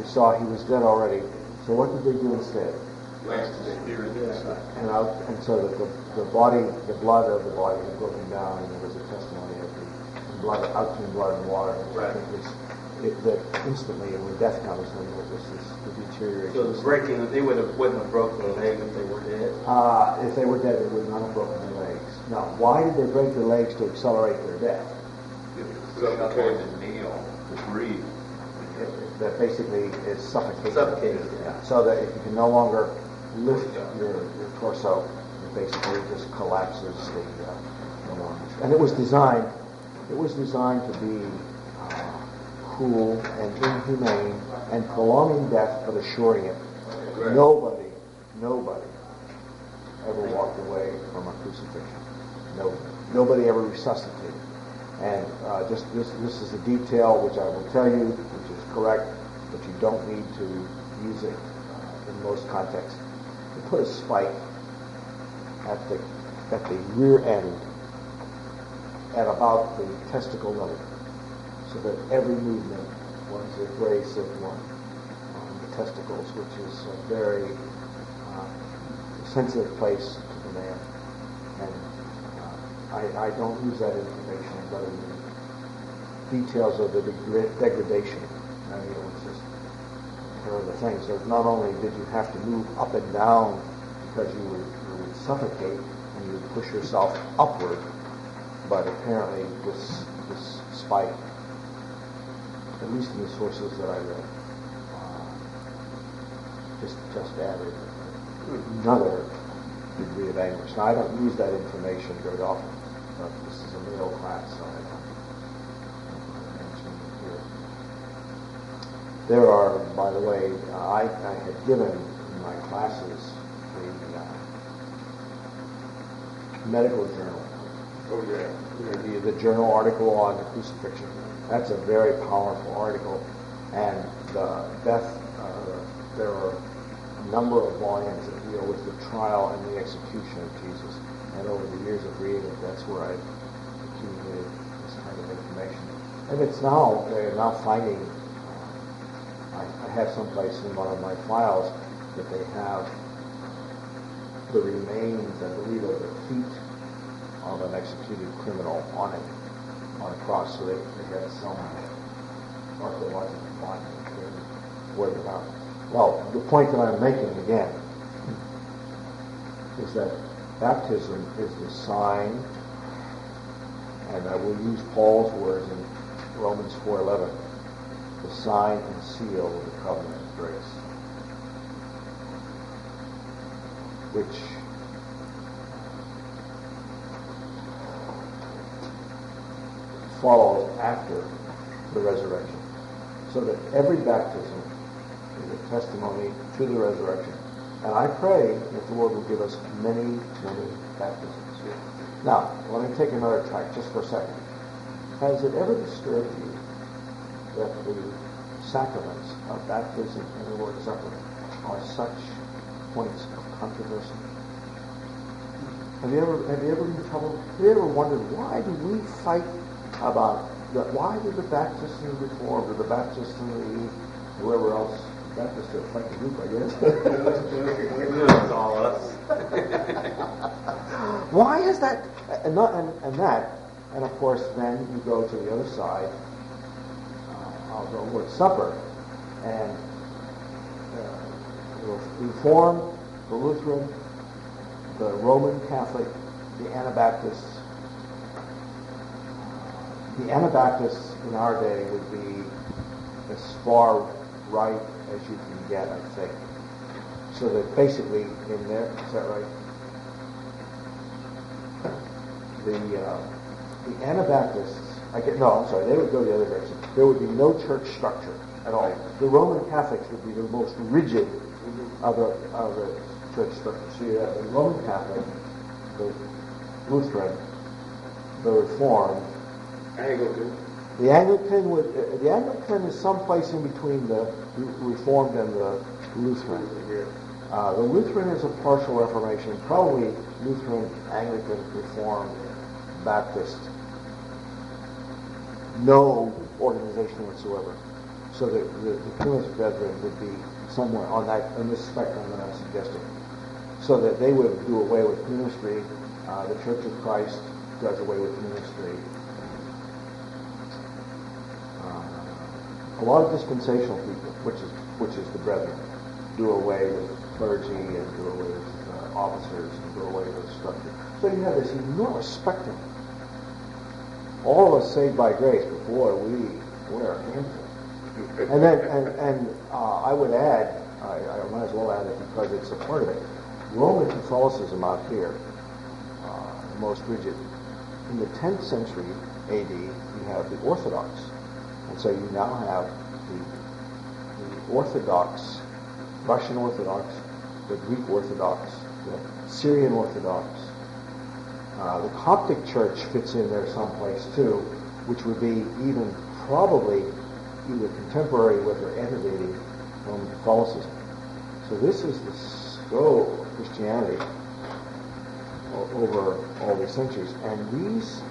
saw he was dead already. So what did they do instead? And so that the body, the blood of the body had broken down, and there was a testimony of the blood, out came blood and water. Right. That instantly, when death comes, then it was the deterioration. So the breaking, they wouldn't have broken the leg if they were dead? If they were dead, they would not have broken their legs. Now, why did they break their legs to accelerate their death? Suffocate and kneel to breathe. That basically is suffocation. Suffocated, yeah. So that if you can no longer lift your torso, it basically just collapses the lungs. And it was designed to be cruel and inhumane and prolonging death but assuring it. Right. Nobody ever walked away from a crucifixion. Nobody ever resuscitated. And just this is a detail which I will tell you, which is correct, but you don't need to use it in most contexts. You put a spike at the rear end at about the testicle level, so that every movement was abrasive one on the testicles, which is a very sensitive place to the man. And I don't use that information, but in the details of the degradation. It's just kind of the thing. So not only did you have to move up and down because you would suffocate and you would push yourself upward, but apparently this spike, at least in the sources that I read, just added another degree of anguish. Now, I don't use that information very often, but this is a middle class, so I don't mention it here. There are, by the way, I had given in my classes the medical journal. Oh, yeah. The journal article on the crucifixion. That's a very powerful article, and the death. There are a number of volumes that deal with the trial and the execution of Jesus. And over the years of reading it, that's where I've accumulated this kind of information. And they're now finding. I have someplace in one of my files that they have the remains, I believe, of the feet of an executed criminal on a cross, so they had some archaeological findings to work about. Well, the point that I'm making again is that baptism is the sign, and I will use Paul's words in Romans 4:11, the sign and seal of the covenant of grace, which follows after the resurrection. So that every baptism is a testimony to the resurrection. And I pray that the Lord will give us many, many baptisms. Now, let me take another track just for a second. Has it ever disturbed you that the sacraments of baptism and the Lord's Supper are such points of controversy? Have you ever been in trouble? Have you ever wondered, why do we fight about that? Why did the Baptists and the Reformed, or the Baptists and the whoever else, Baptists are quite the group, I guess. It's all us. Why is that? And of course, then you go to the other side of the Lord's Supper, and the Reformed, the Lutheran, the Roman Catholic, the Anabaptists. The Anabaptists in our day would be as far right as you can get, I think. So that basically in there, is that right? The Anabaptists, they would go the other direction. There would be no church structure at all. The Roman Catholics would be the most rigid of the church structure. So you have the Roman Catholic, the Lutheran, the Reformed, Anglican. The Anglican is someplace in between the Reformed and the Lutheran. The Lutheran is a partial Reformation, probably Lutheran, Anglican, Reformed, Baptist. No organization whatsoever. So the Plymouth Brethren would be somewhere on this spectrum that I'm suggesting. So that they would do away with ministry. The Church of Christ does away with ministry. A lot of dispensational people, which is the Brethren, do away with clergy and do away with officers and do away with structure. So you have this enormous spectrum. All of us saved by grace, but boy, we're a handful. And then, I would add, I might as well add it because it's a part of it. Roman Catholicism out here, the most rigid. In the 10th century A.D., you have the Orthodox. And so you now have the Orthodox, Russian Orthodox, the Greek Orthodox, the Syrian Orthodox. The Coptic Church fits in there someplace too, which would be even probably either contemporary with or antedating Roman Catholicism. So this is the scope of Christianity over all these centuries. And there's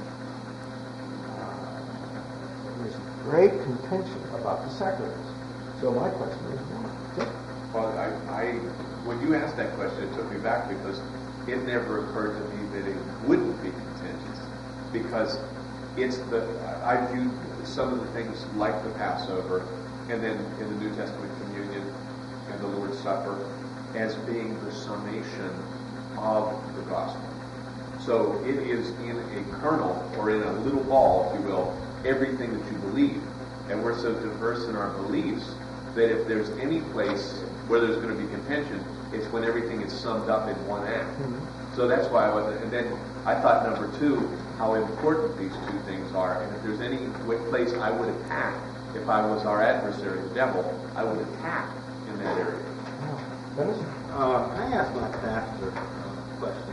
great contention about the sacraments. So my question is, why? Well, when you asked that question, it took me back because it never occurred to me that it wouldn't be contentious, because I viewed some of the things like the Passover and then in the New Testament communion and the Lord's Supper as being the summation of the gospel. So it is in a kernel, or in a little ball, if you will, everything that you believe. And we're so diverse in our beliefs that if there's any place where there's going to be contention, it's when everything is summed up in one act. Mm-hmm. So that's why I wasn't. And then I thought, number two, how important these two things are. And if there's any place I would attack, if I was our adversary, the devil, I would attack in that area. I asked my pastor a question,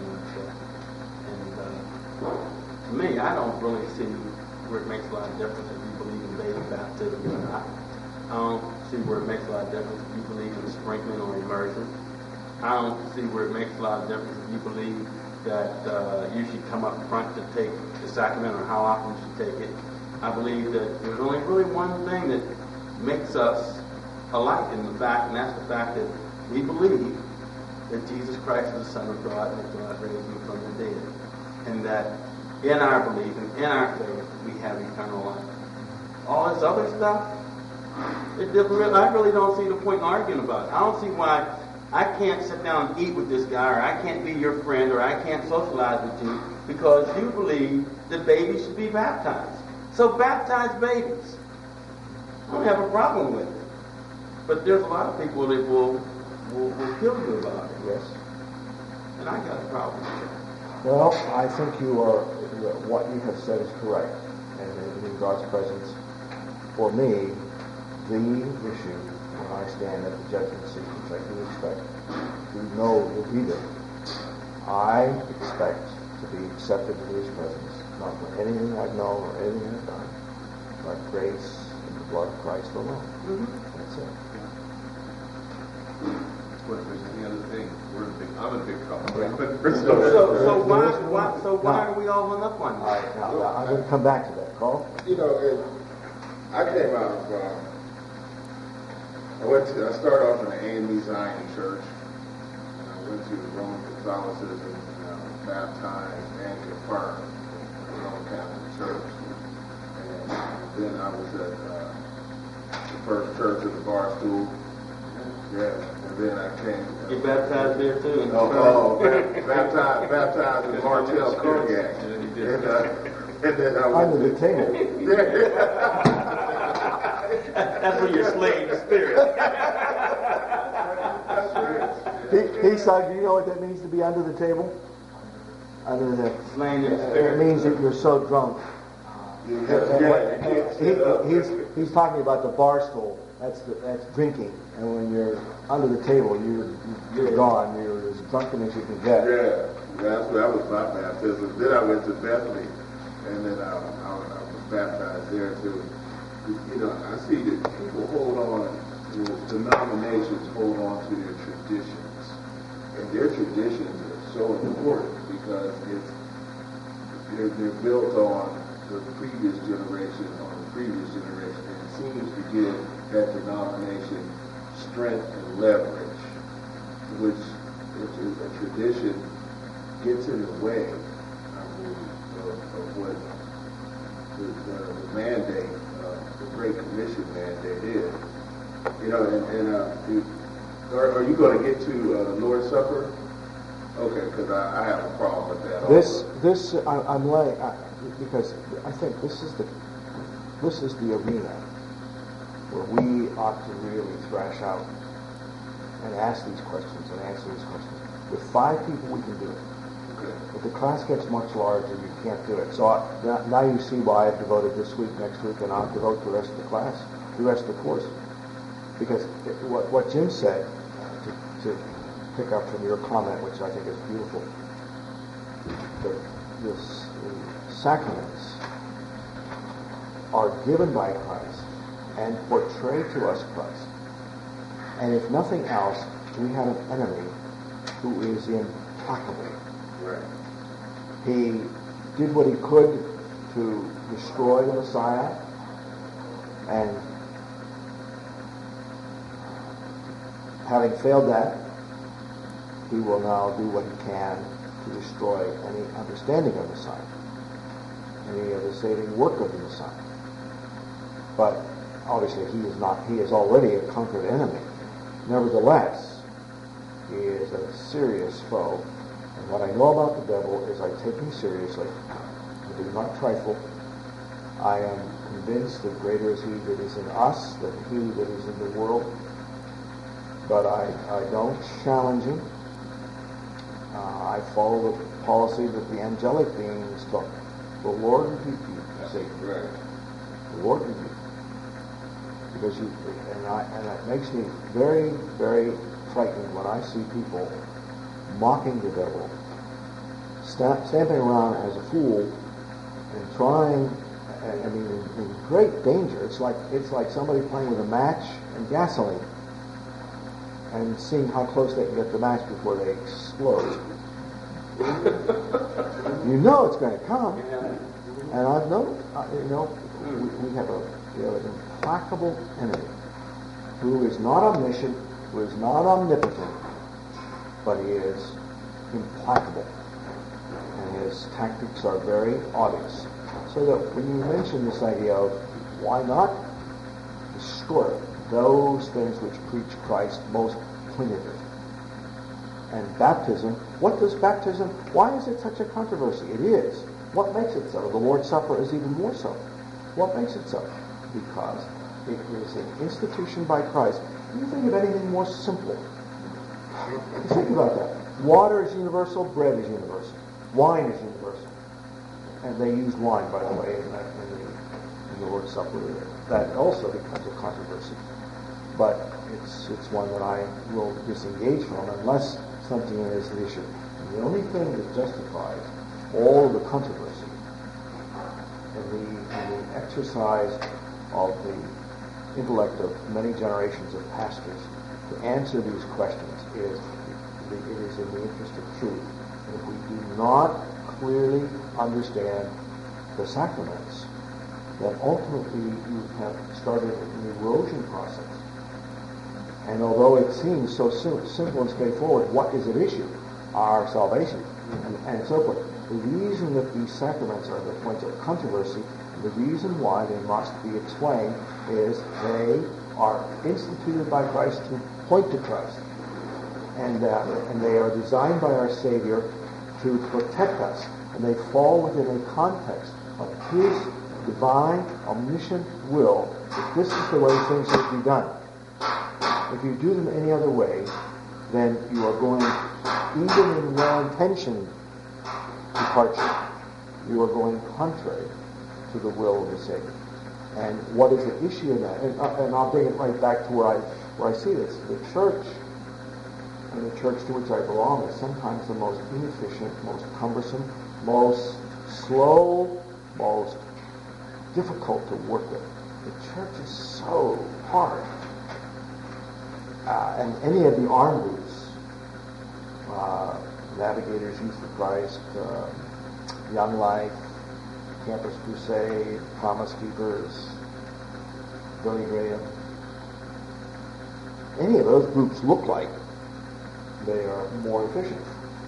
and to me, I don't really see where it makes a lot of difference if you believe in baby baptism or not. I don't see where it makes a lot of difference if you believe in sprinkling or immersion. I don't see where it makes a lot of difference if you believe that you should come up front to take the sacrament or how often you should take it. I believe that there's only really one thing that makes us alike in the fact, and that's the fact that we believe that Jesus Christ is the Son of God and that God raised him from the dead. And that in our belief and in our faith, we have eternal life. All this other stuff, I really don't see the point in arguing about it. I don't see why I can't sit down and eat with this guy, or I can't be your friend, or I can't socialize with you because you believe that babies should be baptized. So baptize babies. I don't have a problem with it. But there's a lot of people that will kill you about it. Yes. And I got a problem with it. Well, I think what you have said is correct. And in God's presence, for me, the issue when I stand at the judgment seat, which I do expect to know will be there, I expect to be accepted into his presence, not for anything I've known or anything I've done, but grace and the blood of Christ alone. Mm-hmm. That's it. Well, if there's any other thing, I'm in big trouble. So why are we all hung up on that? Now, I'm going to come back to that, Carl. I came out of, I started off in the AME Zion Church. I went to Roman Catholicism, baptized and confirmed in the Roman Catholic Church. And then I was at the First Church of the Bar School. Yeah, and then I came. You baptized there too? Baptized with Martel Cognac. And then I went under the table. That's where you're slaying the spirit. P-Side, do you know what that means to be under the table? Under the slaying the spirit. It means that you're so drunk. He's talking about the bar stool. That's drinking, and when you're under the table, you're gone. You're as drunken as you can get. Yeah, that was my baptism. Then I went to Bethany, and then I was baptized there too. I see that people hold on, denominations hold on to their traditions, and their traditions are so important because they're built on the previous generation or the previous generation, and it seems to give that denomination strength and leverage, which is a tradition gets in the way, I believe, of what the mandate, the Great Commission mandate is. You know, are you going to get to Lord's Supper? Okay, because I have a problem with that. I'm laying because I think this is the arena where we ought to really thrash out and ask these questions and answer these questions. With 5 people, we can do it. Okay. If the class gets much larger, you can't do it. So now you see why I've devoted this week, next week, and I'll devote the rest of the class, the rest of the course. Because what Jim said, to pick up from your comment, which I think is beautiful, the sacraments are given by Christ and portray to us Christ. And if nothing else, we have an enemy who is implacable. Right. He did what he could to destroy the Messiah, and having failed that, he will now do what he can to destroy any understanding of the Messiah, any of the saving work of the Messiah. But obviously he is already a conquered enemy. Nevertheless, he is a serious foe. And what I know about the devil is I take him seriously. I do not trifle. I am convinced that greater is he that is in us than he that is in the world. But I don't challenge him. I follow the policy that the angelic beings took. The Lord rebuke you, Satan. Right. The Lord rebuke you. Because and that makes me very, very frightened when I see people mocking the devil, stamping around as a fool, and trying. I mean, in great danger. It's like somebody playing with a match and gasoline, and seeing how close they can get the match before they explode. You know it's going to come, and I've known. We have an implacable enemy who is not omniscient, who is not omnipotent, but he is implacable, and his tactics are very obvious. So that when you mention this idea of why not destroy those things which preach Christ most pointedly, and baptism, what does baptism, why is it such a controversy? It is. What makes it so? The Lord's Supper is even more so. What makes it so? Because it is an institution by Christ. Can you think of anything more simple? Think about that. Water is universal, bread is universal, wine is universal. And they use wine, by the way, in the Lord's Supper. That also becomes a controversy. But it's one that I will disengage from unless something is the issue. And the only thing that justifies all of the controversy and the exercise of the intellect of many generations of pastors to answer these questions is it is in the interest of truth. And if we do not clearly understand the sacraments, then ultimately you have started an erosion process. And although it seems so simple and straightforward, what is at issue? Our salvation, and so forth. The reason that these sacraments are the points of controversy, the reason why they must be explained, is they are instituted by Christ to point to Christ. And they are designed by our Savior to protect us. And they fall within a context of His divine, omniscient will, that this is the way things should be done. If you do them any other way, then you are going, even in well-intentioned departure, you are going contrary to the will of the Savior. And what is the issue in that? And I'll bring it right back to where I see this. The church, and the church to which I belong, is sometimes the most inefficient, most cumbersome, most slow, most difficult to work with. The church is so hard. And any of the armed groups, Navigators, Youth for Christ, Young Life, Campus Crusade, Promise Keepers, Billy Graham. Any of those groups look like they are more efficient.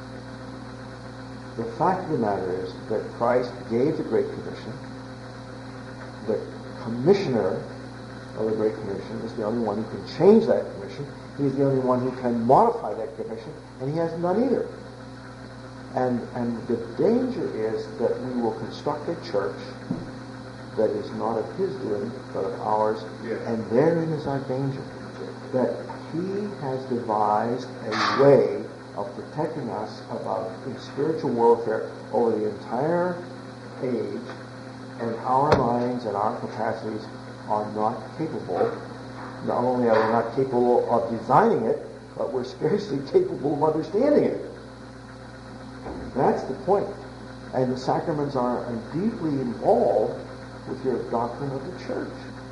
The fact of the matter is that Christ gave the Great Commission. The commissioner of the Great Commission is the only one who can change that commission. He's the only one who can modify that commission, and he hasn't done either. And the danger is that we will construct a church that is not of his doing, but of ours. Yes. And therein is our danger. That he has devised a way of protecting us in spiritual warfare over the entire age, and our minds and our capacities are not capable. Not only are we not capable of designing it, but we're scarcely capable of understanding it. That's the point. And the sacraments are deeply involved with your doctrine of the church.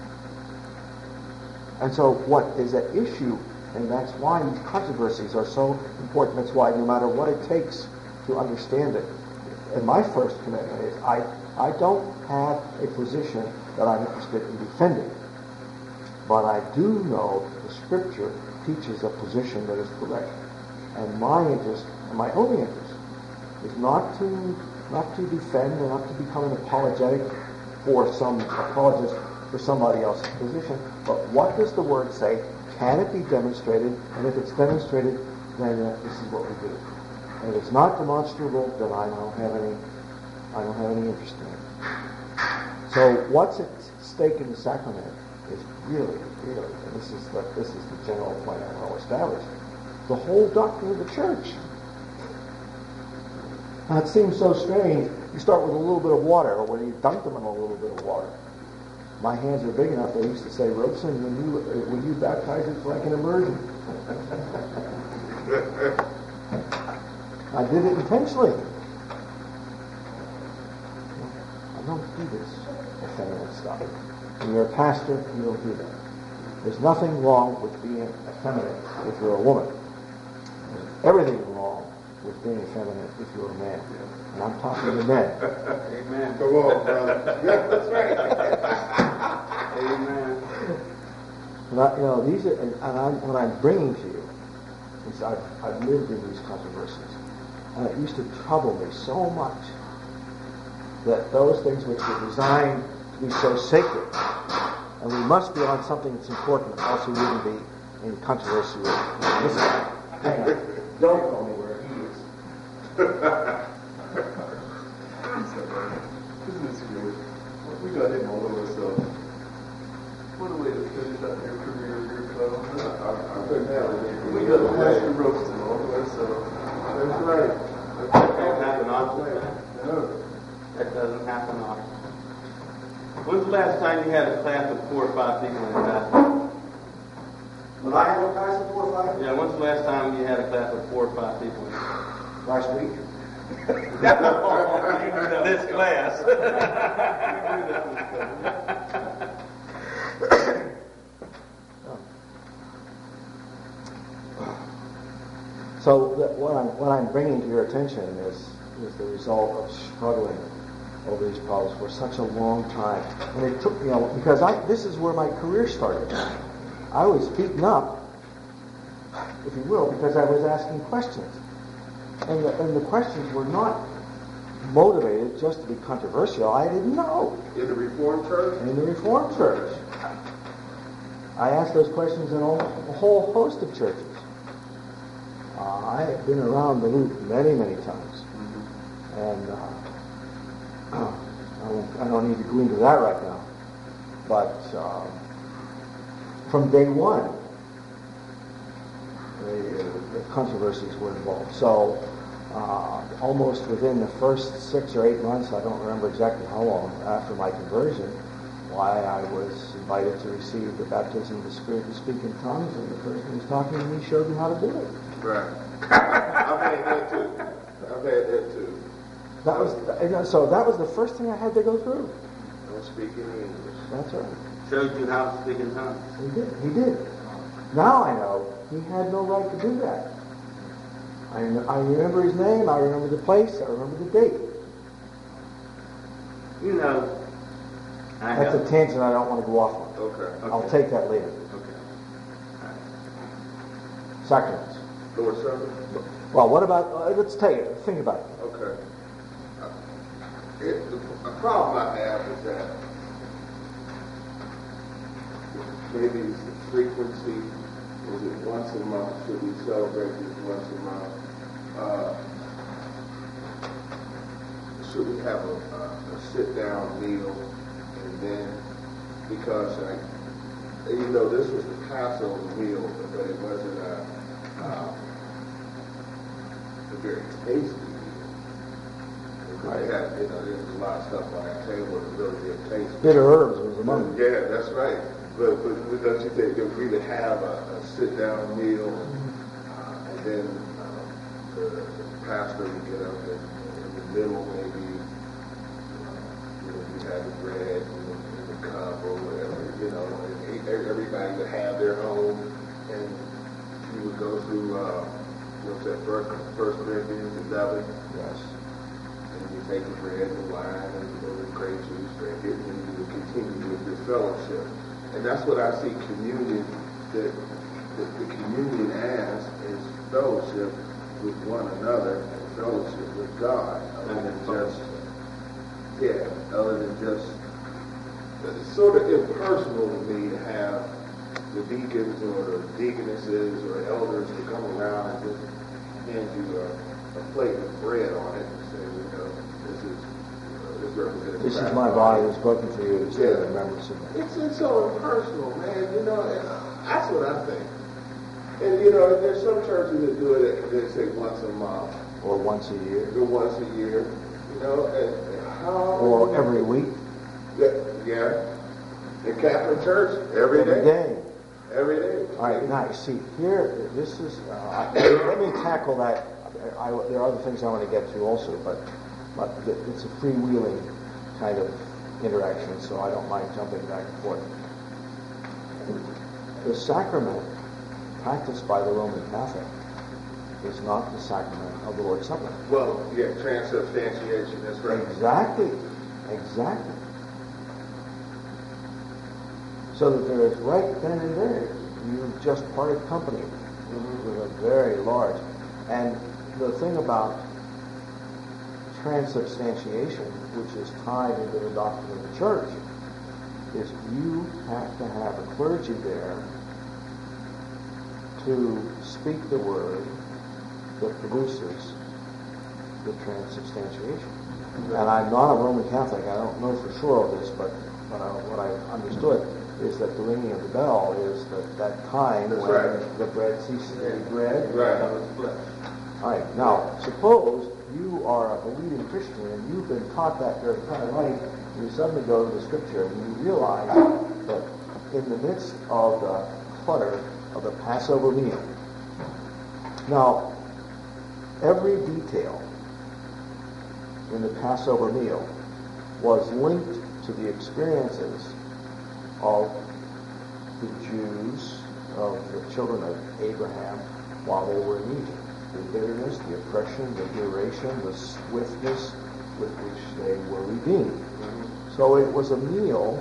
And so what is at issue, and that's why these controversies are so important. That's why no matter what it takes to understand it, and my first commitment is I don't have a position that I'm interested in defending. But I do know that the Scripture teaches a position that is correct. And my interest, and my only interest, is not to defend and not to become an apologetic for some apologist for somebody else's position, but what does the Word say? Can it be demonstrated? And if it's demonstrated, then this is what we do. And if it's not demonstrable, then I don't have any interest in it. So what's at stake in the sacrament is really, and this is the general point I want to establish, the whole doctrine of the church. Now it seems so strange. You start with a little bit of water, or when you dunk them in a little bit of water. My hands are big enough, they used to say, Robeson, when you baptize, it's like an immersion. I did it intentionally. I don't do this effeminate stuff. When you're a pastor, you don't do that. There's nothing wrong with being effeminate if you're a woman. There's everything wrong with being effeminate if you're a man. And I'm talking to men. Amen. Come on, brother. Yeah, that's right. Amen. And these are, what I'm bringing to you is I've lived in these controversies, and it used to trouble me so much that those things which were designed to be so sacred, and we must be on something that's important, else we wouldn't be in controversy with this guy. Hang on. Don't tell me where he is. Isn't this great? We got him all over ourselves. What a way to finish up your career, your club. I couldn't have it. We got Pastor Robeson all to ourselves. That's right. That don't happen often. No. That doesn't happen often. When's the last time you had a class of 4 or 5 people in class? When I had a class of 4 or 5? Yeah, when's the last time you had a class of 4 or 5 people in Last week. this class. So what I'm bringing to your attention is the result of struggling over these problems for such a long time. And it took me, because this is where my career started. I was beaten up, if you will, because I was asking questions. And the questions were not motivated just to be controversial. I didn't know. In the Reformed Church? In the Reformed Church. I asked those questions in a whole host of churches. I have been around the loop many, many times. And I don't need to go into that right now. But from day one, the controversies were involved. So almost within the first 6 or 8 months, I don't remember exactly how long, after my conversion, why I was invited to receive the baptism of the Spirit to speak in tongues, and the person who was talking to me showed me how to do it. Right. I've had that too. So that was the first thing I had to go through. Don't speak any English. That's right. Showed you how to speak in tongues. He did. Now I know he had no right to do that. I remember his name, I remember the place, I remember the date. You know, That's a tangent I don't want to go off on. Okay. I'll take that later. Okay. All right. Sacraments. Lord's Supper? Well, what about, let's take it, think about it. Okay. The problem I have is that maybe it's the frequency. Is it once a month? Should we celebrate this once a month? Should we have a sit-down meal? And then, because this was the Passover meal, but it wasn't a very tasty meal. Because they had, there was a lot of stuff on that table that really did taste. Bitter herbs was among them. Yeah, that's right. But don't you think if we would have a sit-down meal, and then the pastor would get up in the middle, maybe, you had the bread in the cup or whatever, and everybody would have their own, and you would go through, what's that, First Corinthians 11? Yes. And you take the bread and the wine and the grape juice, drink it, and you would continue with your fellowship. And that's what I see communion, that the communion as is fellowship with one another and fellowship with God. Other than just, it's sort of impersonal to me to have the deacons or the deaconesses or elders to come around and just hand you a plate with bread on it and say, this represents This is my body that's broken for you. It's in remembrance of me. It's so impersonal, man. And that's what I think. And there's some churches that do it. They say once a month Or once a year. or once a year. And how? Or every week. Yeah. The Catholic Church every day. Every day. All right, now you see here. This is. Let me tackle that. There are other things I want to get to also, but it's a freewheeling kind of interaction, so I don't mind jumping back and forth. The sacrament practiced by the Roman Catholic is not the sacrament of the Lord's Supper. Well, yeah, transubstantiation, that's right. Exactly. So that there is right then and there, you've just parted company with a very large. And the thing about transubstantiation, which is tied into the doctrine of the church, is you have to have a clergy there to speak the word that produces the transubstantiation. And I'm not a Roman Catholic. I don't know for sure of this, but what I understood is that the ringing of the bell is that time That's when right. the bread ceases to be bread. Right. All right. Now, suppose you are a believing Christian and you've been taught that your entire life, and you suddenly go to the Scripture and you realize that in the midst of the clutter of the Passover meal, now every detail in the Passover meal was linked to the experiences of the Jews, of the children of Abraham while they were in Egypt. The bitterness, the oppression, the duration, the swiftness with which they were redeemed. So it was a meal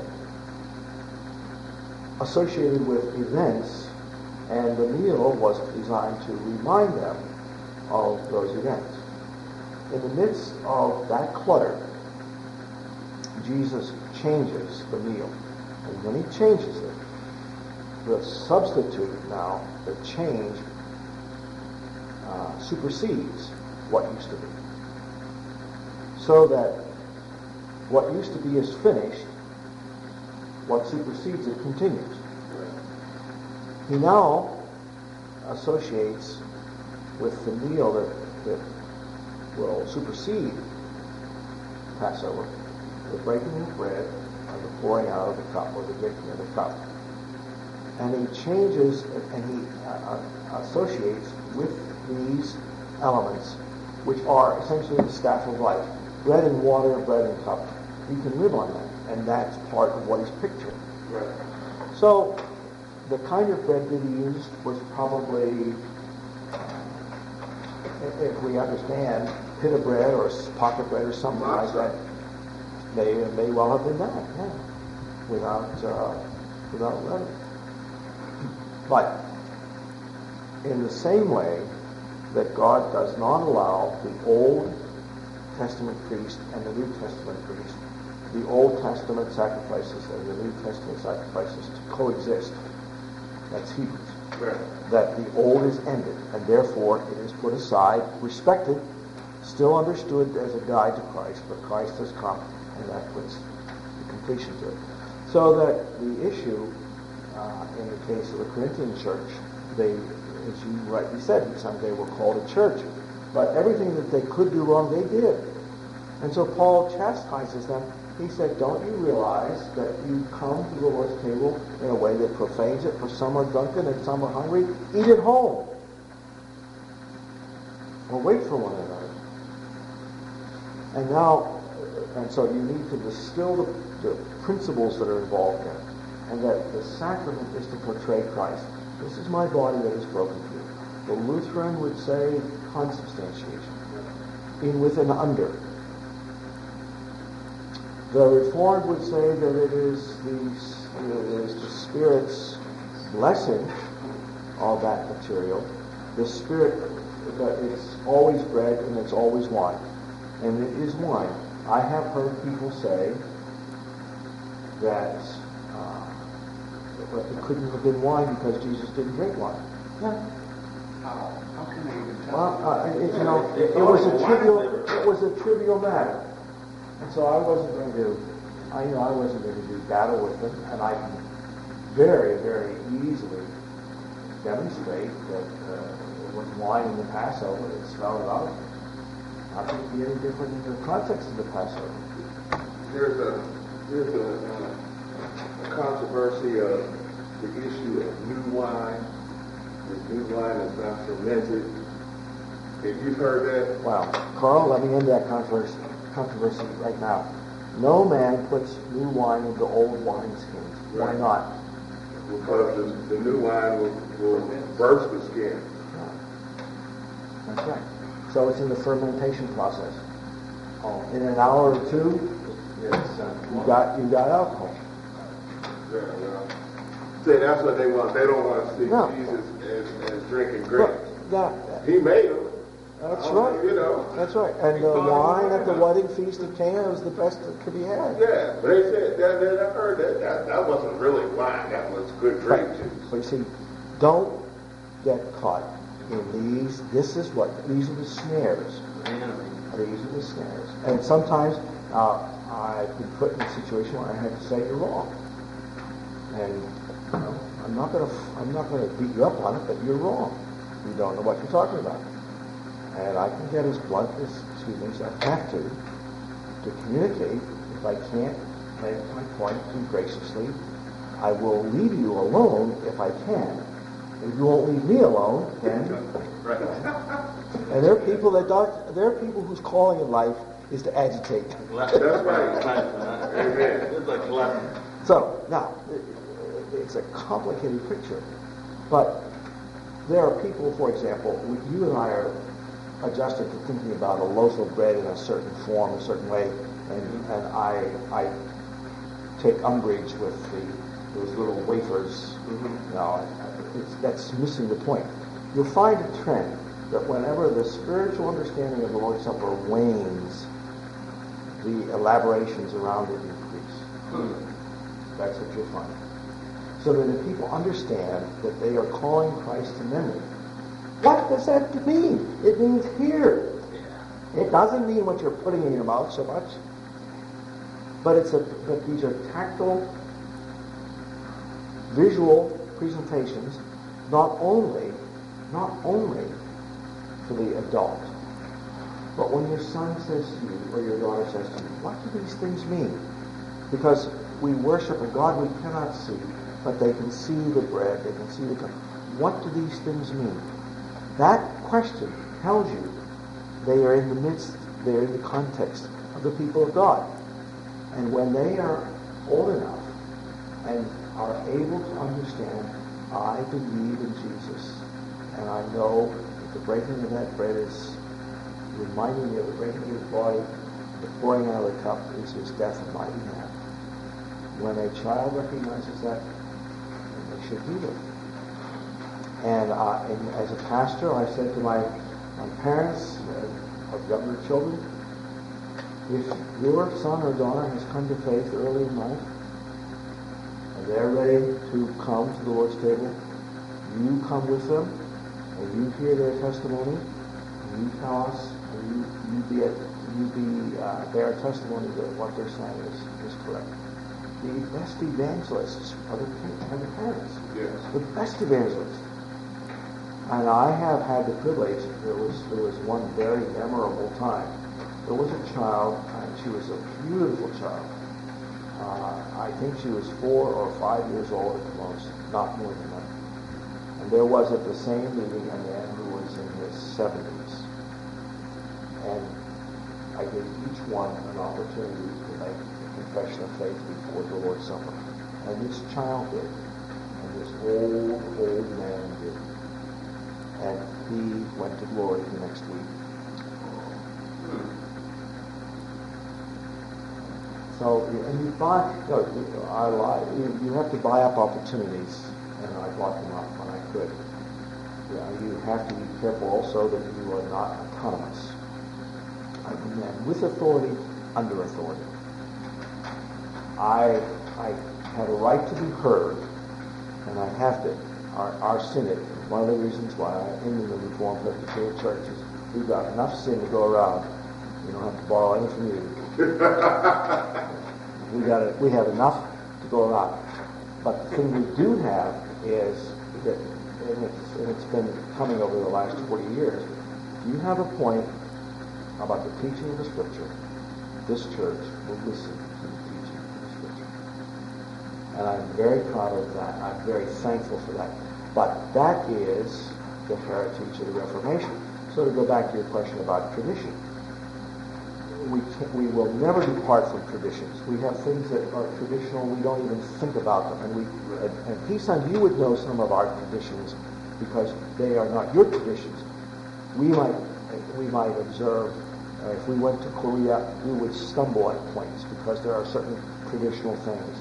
associated with events, and the meal was designed to remind them of those events. In the midst of that clutter, Jesus changes the meal. And when he changes it, the substitute now, the change, supersedes what used to be. So that what used to be is finished, what supersedes it continues. He now associates with the meal that will supersede Passover, the breaking of bread and the pouring out of the cup, or the drinking of the cup. And he changes and he associates with these elements, which are essentially the staff of life. Bread and water, bread and cup. You can live on that, and that's part of what he's picturing. Right. So, the kind of bread that he used was probably, if we understand, pita bread or pocket bread or something like that. may well have been that, yeah, without leaven. But in the same way that God does not allow the Old Testament priest and the New Testament priest, the Old Testament sacrifices and the New Testament sacrifices to coexist. That's Hebrews. Right. That the old is ended, and therefore it is put aside, respected, still understood as a guide to Christ, but Christ has come, and that puts the completion to it. So that the issue, in the case of the Corinthian church, they, as you rightly said, someday were called a church, but everything that they could do wrong, they did. And so Paul chastises them. He said, don't you realize that you come to the Lord's table in a way that profanes it? For some are drunken and some are hungry. Eat at home. Or wait for one another. And so you need to distill the principles that are involved in it. And that the sacrament is to portray Christ. This is my body that is broken for you. The Lutheran would say consubstantiation. In with and under. The Reformed would say that it is the Spirit's blessing of that material. The Spirit, that it's always bread and it's always wine. And it is wine. I have heard people say that it couldn't have been wine because Jesus didn't drink wine. Yeah. How can they even tell? Well, it was a trivial matter. And so I wasn't going to do battle with them, and I can very, very easily demonstrate that it was wine in the Passover that spelled out. How could it be any different in the context of the Passover? There's a controversy of the issue of new wine. The new wine is not fermented. Have you heard that? Well, Carl, let me end that controversy right now. No man puts new wine into old wineskins. Why Right. not? Because the new wine will burst the skin. That's right. So it's in the fermentation process. In an hour or two, you got alcohol. Yeah, well, see, that's what they want. They don't want to see No. Jesus as drinking grapes. That, He made them. that's right. You know. That's right. And the wine at the wedding feast of Cana was the best that could be had. Yeah, but they said that I heard that wasn't really wine. That was good grape juice. But you see, don't get caught in these. These are the snares. These are the snares. And sometimes I've been put in a situation where I had to say you're wrong. And I'm not going to beat you up on it, but you're wrong. You don't know what you're talking about. And I can get as blunt as I have to communicate. If I can't make my point too graciously, I will leave you alone if I can. If you won't leave me alone, then. Right. And there are people whose calling in life is to agitate. That's right. Amen. It's like gluttony. So now, it's a complicated picture, but there are people, for example, you and I are adjusted to thinking about a loaf of bread in a certain form, a certain way, and I take umbrage with those little wafers. No, that's missing the point. You'll find a trend that whenever the spiritual understanding of the Lord's Supper wanes, the elaborations around it increase. That's what you'll find. So that if people understand that they are calling Christ to memory, what does that mean? It means here. It doesn't mean what you're putting in your mouth so much. But these are tactile, visual presentations, not only for the adult, but when your son says to you or your daughter says to you, what do these things mean? Because we worship a God we cannot see, but they can see the bread, they can see the cup. What do these things mean? That question tells you they are in the context of the people of God. And when they are old enough and are able to understand, I believe in Jesus, and I know that the breaking of that bread is reminding me of the breaking of his body, the pouring out of the cup is his death on my behalf. When a child recognizes that, they should heed it. And as a pastor, I said to my parents of younger children, if your son or daughter has come to faith early in life, and they're ready to come to the Lord's table, you come with them, and you hear their testimony, and you tell us, and you bear testimony that what they're saying is correct. The best evangelists are the parents. Yes. The best evangelists. And I have had the privilege, there was one very memorable time. There was a child, and she was a beautiful child. I think she was 4 or 5 years old at the most, not more than that. And there was at the same meeting a man who was in his 70s. And I gave each one an opportunity to make a confession of faith before the Lord's Supper. And this child did. And this old man did. And he went to glory the next week. So, and you buy, I lie, you have to buy up opportunities, and I bought them up when I could. You have to be careful also that you are not autonomous. I'm a man with authority, under authority. I have a right to be heard, and I have to. Our synod, one of the reasons why I'm in the Reformed Presbyterian Church is we've got enough sin to go around. We don't have to borrow any from you. We have enough to go around. But the thing we do have is that, and it's been coming over the last 40 years, if you have a point about the teaching of the Scripture, this church will listen to the teaching of the Scripture. And I'm very proud of that. I'm very thankful for that. But that is the heritage of the Reformation. So to go back to your question about tradition, we will never depart from traditions. We have things that are traditional, we don't even think about them. And P-Son, you would know some of our traditions because they are not your traditions. We might observe, if we went to Korea, we would stumble at points because there are certain traditional things.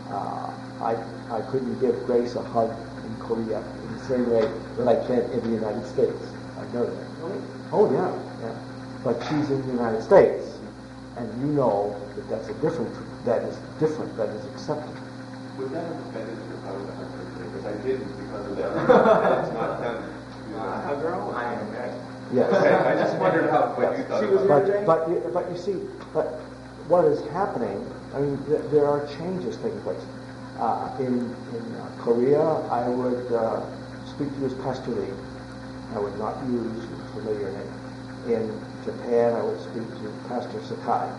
I couldn't give Grace a hug in Korea in the same way that I can in the United States. I know that. Oh, yeah. But she's in the United States, and you know that is different, that is accepted. Would that have offended you if I was a husband? Because I didn't because of that. It's not done. A girl? I am married. Yes. Okay, I just wondered what you thought about it. But you see, what is happening, I mean, there are changes taking place. In Korea, I would speak to his Pastor Lee. I would not use a familiar name. In Japan, I would speak to Pastor Sakai.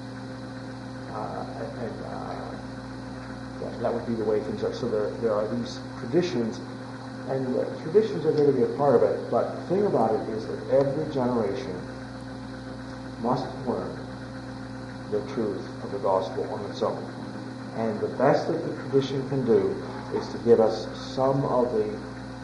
That would be the way things are. So there are these traditions, and traditions are going to be a part of it. But the thing about it is that every generation must learn the truth of the gospel on its own. And the best that the tradition can do is to give us some of the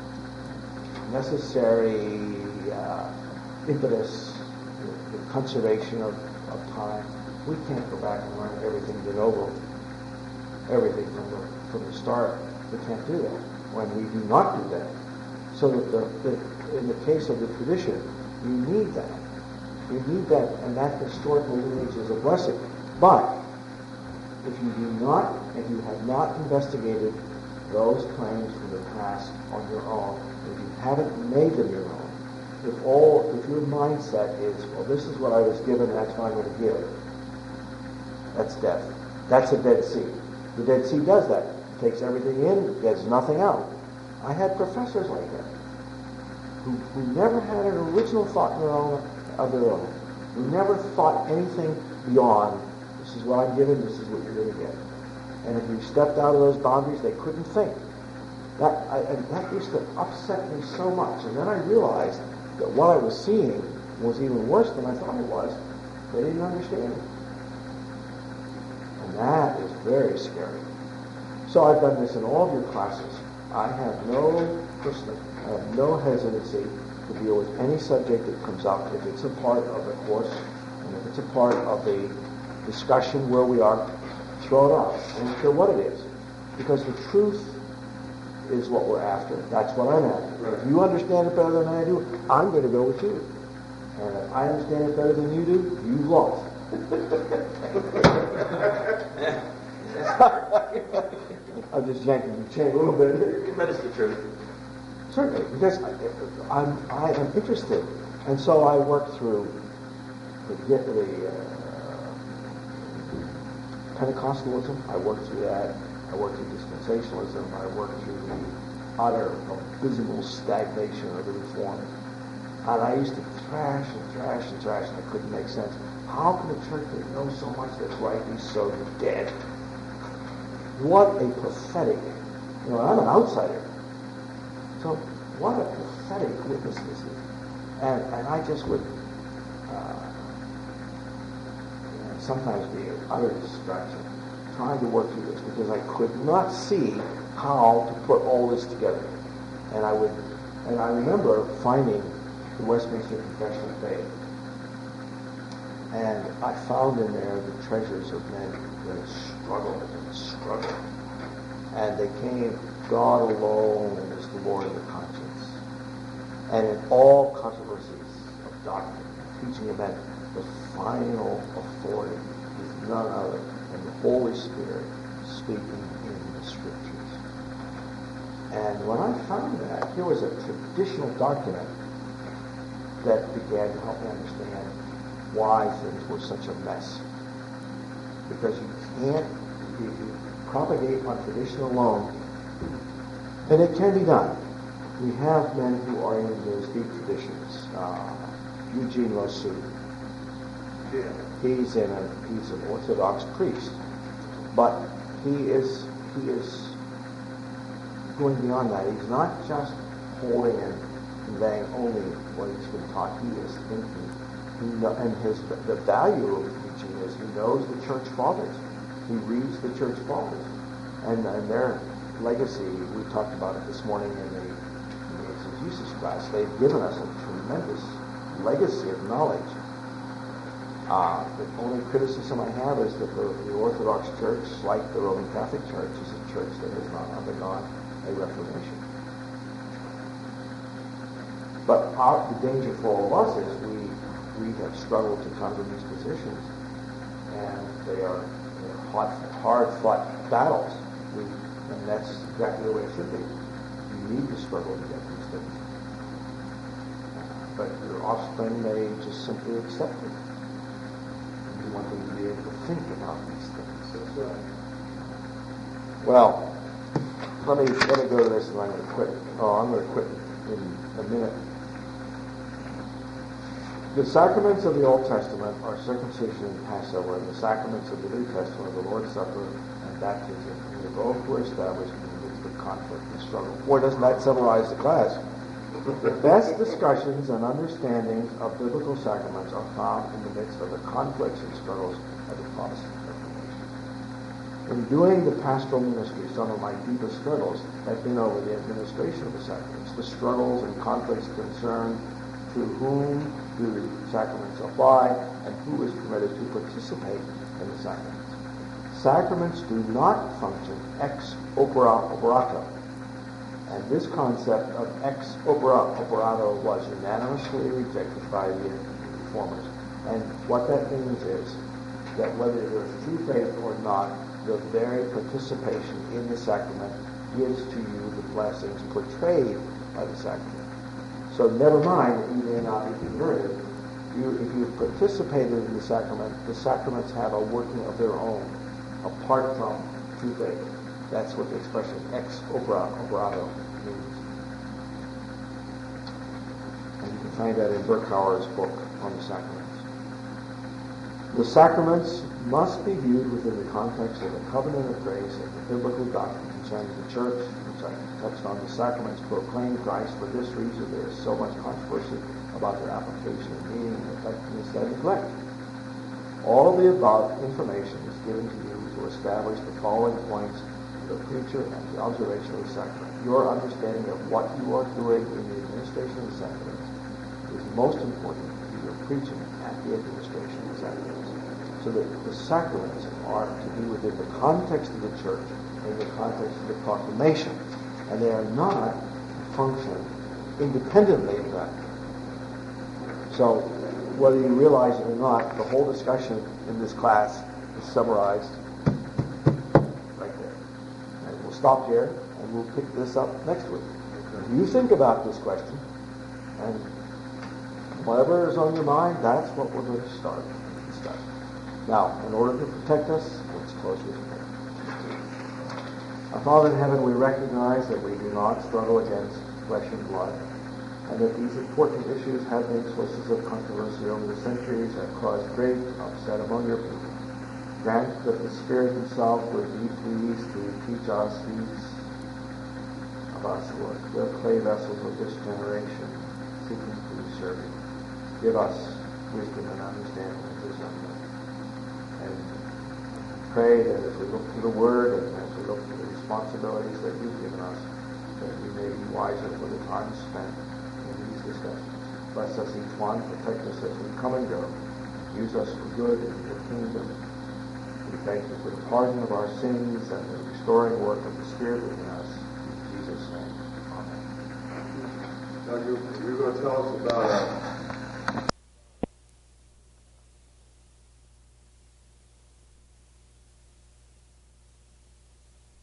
necessary impetus, the conservation of time. We can't go back and learn everything de novo, everything from the start. We can't do that when we do not do that. So that in the case of the tradition, you need that. You need that, and that historical lineage is a blessing. But if you have not investigated those claims from the past on your own, if you haven't made them your own, if your mindset is, well, this is what I was given, that's what I'm going to give, that's death. That's a Dead Sea. The Dead Sea does that. It takes everything in, gets nothing out. I had professors like that who never had an original thought of their own, who never thought anything beyond, this is what I'm given, this is what you're going to get. And if you stepped out of those boundaries, they couldn't think. That used to upset me so much. And then I realized that what I was seeing was even worse than I thought it was. They didn't understand it. And that is very scary. So I've done this in all of your classes. I have no hesitancy to deal with any subject that comes up if it's a part of the course And if it's a part of the discussion where we are, throw it out. I don't care what it is. Because the truth is what we're after. That's what I'm after. If you understand it better than I do, I'm going to go with you. And if I understand it better than you do, you've lost. I'm just yanking the chain a little bit. But it's the truth. Certainly, because I am interested. And so I work through the Pentecostalism, I work through that, I work through dispensationalism, I work through the utter abysmal stagnation of the Reform. And I used to thrash and thrash and thrash, and I couldn't make sense. How can a church that knows so much that's right be so dead? What a pathetic, I'm an outsider. So what a pathetic witness this is. And I just would sometimes be an utter distraction trying to work through this because I could not see how to put all this together. And I remember finding the Westminster Confession of Faith. And I found in there the treasures of men that struggled and struggled. And they came, God alone is the Lord of the conscience. And in all controversies of doctrine, teaching of men, the final authority is none other than the Holy Spirit speaking in the Scriptures. And when I found that, here was a traditional document that began to help me understand why things were such a mess. Because you propagate on tradition alone, and it can be done. We have men who are in those deep traditions. Eugene Rousseau. He's an Orthodox priest, but he is going beyond that. He's not just holding and conveying only what he's been taught. He is thinking. The value of teaching is he knows the church fathers. He reads the church fathers, and their legacy. We talked about it this morning in the exegesis class. They've given us a tremendous legacy of knowledge. The only criticism I have is that the Orthodox Church, like the Roman Catholic Church, is a church that has not undergone a reformation. But the danger for all of us is we have struggled to come to these positions, and they are hard-fought battles. And that's exactly the way it should be. You need to struggle to get these things. But your offspring may just simply accept it. You want them to be able to think about these things. That's right. Well, let me go to this, and I'm going to quit. I'm going to quit in a minute. The sacraments of the Old Testament are circumcision and Passover, and the sacraments of the New Testament are the Lord's Supper and baptism. And they both were established in the midst of conflict and struggle. Boy, doesn't that summarize the class? The best discussions and understandings of biblical sacraments are found in the midst of the conflicts and struggles of the Protestant Reformation. In doing the pastoral ministry, some of my deepest struggles have been over the administration of the sacraments. The struggles and conflicts concern to whom do the sacraments apply and who is permitted to participate in the sacraments. Sacraments do not function ex operato. And this concept of ex operato was unanimously rejected by the Reformers. And what that means is that whether there's true faith or not, the very participation in the sacrament gives to you the blessings portrayed by the sacrament. So never mind that you may not be converted. If you've participated in the sacraments have a working of their own, apart from true faith. That's what the expression ex operato means. And you can find that in Berkhauer's book on the sacraments. The sacraments must be viewed within the context of the covenant of grace and the biblical doctrine concerning the church, which I touched on. The sacraments proclaim Christ. For this reason, there is so much controversy about their application and meaning and effectiveness that neglect. All of the above information is given to you to establish the following points: the preacher and the observation of the sacrament. Your understanding of what you are doing in the administration of the sacraments is most important to your preaching at the administration of the sacraments. So that the sacraments are to be within the context of the church, in the context of the proclamation, and they are not to function independently of that. So, whether you realize it or not, the whole discussion in this class is summarized right there. And we'll stop here, and we'll pick this up next week. You think about this question, and whatever is on your mind, that's what we're going to start discussing. Now, in order to protect us, let's close with prayer. Our Father in heaven, we recognize that we do not struggle against flesh and blood, and that these important issues have been sources of controversy over the centuries and caused great upset among your people. Grant that the Spirit himself would be pleased to teach us, these of us who are the clay vessels of this generation, seeking to serve you. Give us wisdom and understanding of this unknown. And pray that as we look to the Word and as we look to the responsibilities that you've given us, that we may be wiser for the time spent in these discussions. Bless us each one, protect us as we come and go. Use us for good in your kingdom. We thank you for the pardon of our sins and the restoring work of the Spirit within us. In Jesus' name, amen. Now you're going to tell us about